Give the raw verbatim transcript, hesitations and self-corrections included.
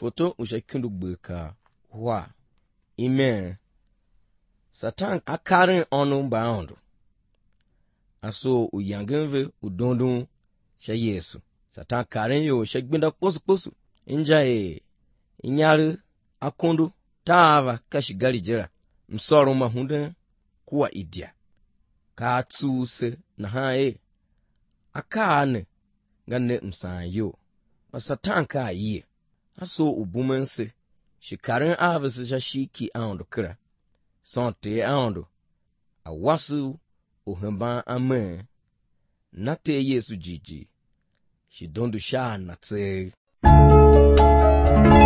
Foto ushakindu gbeka wa. Amen. Satan akarin onu baondo. Aso uyangenve udondun sha Yesu. Satan karin yo shagbinda posu posu. Inja e inyari akundu tava kashigali jira. Msoro mahunde kuwa idia. Ka tsuse na ha e. Akaane ngane msanyo. Ma Satan ka ye. Aso ubumense. Shikarin avisi sha shiki aondo kira. Sante aondo. Awasu uhemba amen. Nate Yesu jiji. Shidondu sha natse.